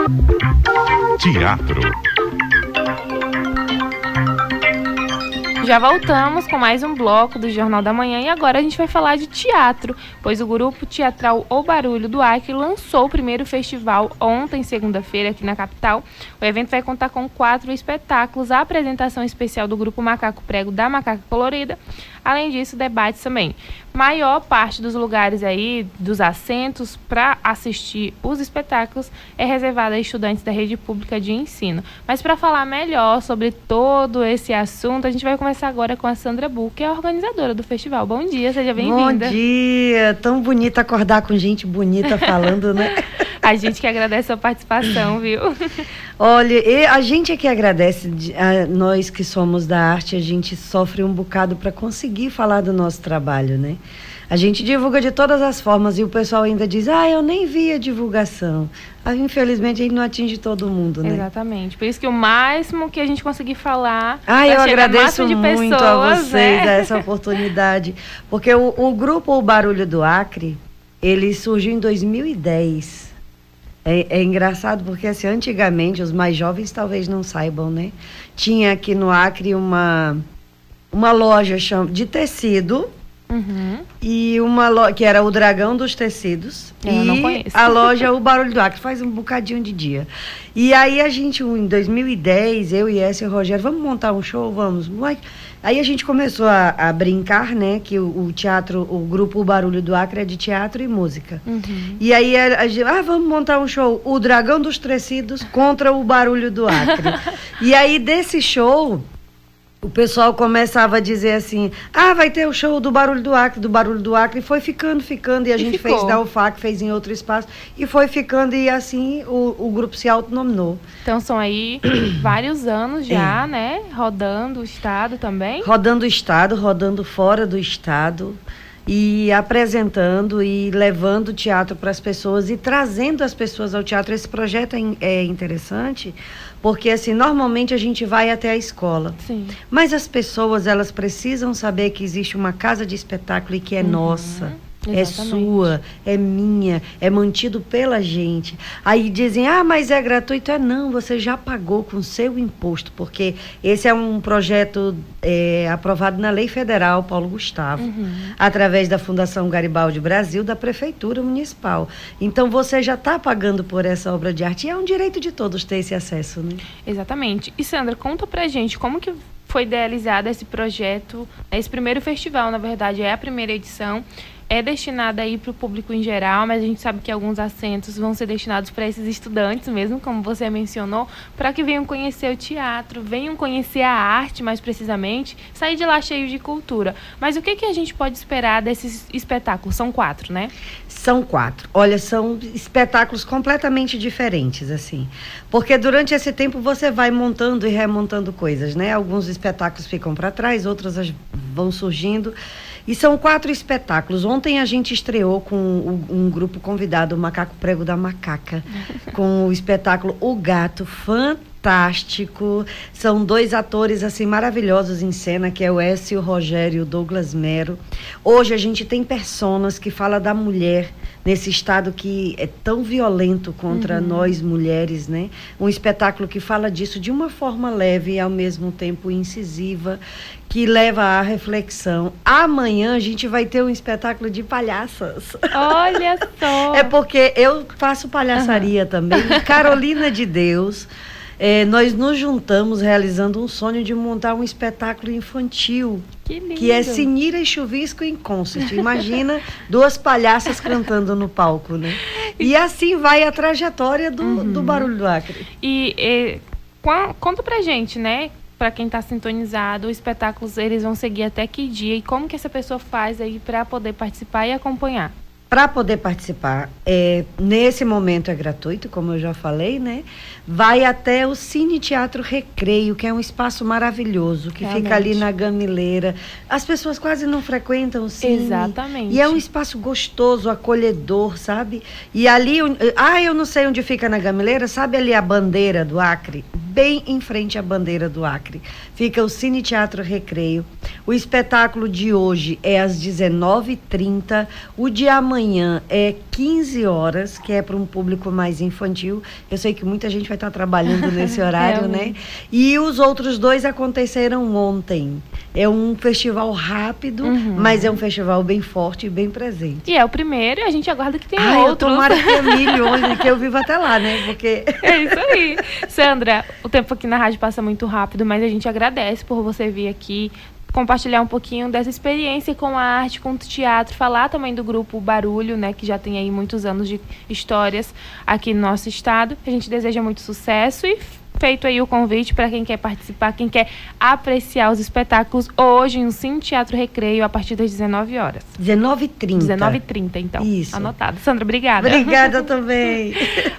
Teatro. Já voltamos com mais um bloco do Jornal da Manhã e agora a gente vai falar de teatro, pois o grupo teatral O Barulho do Acre lançou o primeiro festival ontem, segunda-feira, aqui na capital. O evento vai contar com 4 espetáculos, a apresentação especial do grupo Macaco Prego da Macaca Colorida, além disso, debates também. Maior parte dos lugares aí, dos assentos para assistir os espetáculos é reservada a estudantes da rede pública de ensino. Mas para falar melhor sobre todo esse assunto, a gente vai conversar agora com a Sandra Bu, que é a organizadora do festival. Bom dia, seja bem-vinda. Bom dia, tão bonito acordar com gente bonita falando, né? A gente que agradece a participação, viu? Olha, a gente é que agradece, nós que somos da arte, a gente sofre um bocado para conseguir falar do nosso trabalho, né? A gente divulga de todas as formas e o pessoal ainda diz, eu nem vi a divulgação. Infelizmente, a gente não atinge todo mundo, né? Exatamente. Por isso que o máximo que a gente conseguir falar... eu agradeço de muito pessoas, a vocês essa oportunidade. Porque o grupo O Barulho do Acre, ele surgiu em 2010. É engraçado porque, assim, antigamente, os mais jovens talvez não saibam, né? Tinha aqui no Acre uma loja de tecido, e que era o Dragão dos Tecidos. Eu não conheço. A loja O Barulho do Acre, faz um bocadinho de dia. E aí a gente, em 2010, eu e essa e o Rogério, vamos montar um show? Vamos. Aí a gente começou a brincar, né? Que o teatro, o grupo O Barulho do Acre é de teatro e música. E aí a gente, vamos montar um show, o Dragão dos Tecidos contra o Barulho do Acre. E aí desse show, o pessoal começava a dizer assim, vai ter o show do Barulho do Acre, e foi ficando, e a gente fez da UFAC, fez em outro espaço, e foi ficando, e assim o grupo se autonominou. Então são aí vários anos já, né, rodando o estado também? Rodando o estado, rodando fora do estado, e apresentando e levando o teatro para as pessoas e trazendo as pessoas ao teatro. Esse projeto é interessante porque, assim, normalmente a gente vai até a escola. Sim. Mas as pessoas, elas precisam saber que existe uma casa de espetáculo e que é nossa. Exatamente. É sua, é minha, é mantido pela gente. Aí dizem, mas é gratuito. Não, você já pagou com seu imposto, porque esse é um projeto aprovado na Lei Federal Paulo Gustavo, através da Fundação Garibaldi Brasil, da Prefeitura Municipal. Então, você já está pagando por essa obra de arte, e é um direito de todos ter esse acesso, né? Exatamente. E, Sandra, conta pra gente como que foi idealizado esse projeto, esse primeiro festival, na verdade, é a primeira edição. É destinada aí para o público em geral, mas a gente sabe que alguns assentos vão ser destinados para esses estudantes mesmo, como você mencionou, para que venham conhecer o teatro, venham conhecer a arte mais precisamente, sair de lá cheio de cultura. Mas o que a gente pode esperar desses espetáculos? São 4, né? São 4. Olha, são espetáculos completamente diferentes, assim. Porque durante esse tempo você vai montando e remontando coisas, né? Alguns espetáculos ficam para trás, outros vão surgindo. E são 4 espetáculos. Ontem a gente estreou com um grupo convidado, o Macaco Prego da Macaca, com o espetáculo O Gato, fantástico. São 2 atores assim maravilhosos em cena, que é o Écio Rogério e o Douglas Mero. Hoje a gente tem personas que falam da mulher nesse estado que é tão violento contra nós mulheres, né? Um espetáculo que fala disso de uma forma leve e ao mesmo tempo incisiva, que leva à reflexão. Amanhã a gente vai ter um espetáculo de palhaças. Olha só! É porque eu faço palhaçaria também. Carolina de Deus, nós nos juntamos realizando um sonho de montar um espetáculo infantil. Que lindo! Que é Sinira e Chuvisco em Concert. Imagina 2 palhaças cantando no palco, né? E assim vai a trajetória do Barulho do Acre. E conta pra gente, né? Para quem está sintonizado, os espetáculos eles vão seguir até que dia e como que essa pessoa faz aí para poder participar e acompanhar? Para poder participar, nesse momento é gratuito, como eu já falei, né? Vai até o Cine Teatro Recreio, que é um espaço maravilhoso, que Realmente. fica ali na Gamileira. As pessoas quase não frequentam o cine. Exatamente. E é um espaço gostoso, acolhedor, sabe? E ali, eu não sei onde fica na Gamileira, sabe ali a bandeira do Acre? bem em frente à bandeira do Acre. Fica o Cine Teatro Recreio. O espetáculo de hoje é às 19h30. O de amanhã é 15 horas, que é para um público mais infantil. Eu sei que muita gente vai estar trabalhando nesse horário, né? E os outros 2 aconteceram ontem. É um festival rápido, mas é um festival bem forte e bem presente. E é o primeiro, e a gente aguarda que tenha outros. Tomara que tenha milhões, que eu vivo até lá, né? Porque... É isso aí. Sandra, o tempo aqui na rádio passa muito rápido, mas a gente agradece por você vir aqui compartilhar um pouquinho dessa experiência com a arte, com o teatro, falar também do grupo Barulho, né, que já tem aí muitos anos de histórias aqui no nosso estado. A gente deseja muito sucesso e feito aí o convite para quem quer participar, quem quer apreciar os espetáculos hoje no Cine Teatro Recreio a partir das 19 horas. 19h30. 19h30, então. Isso. Anotado. Sandra, obrigada. Obrigada também.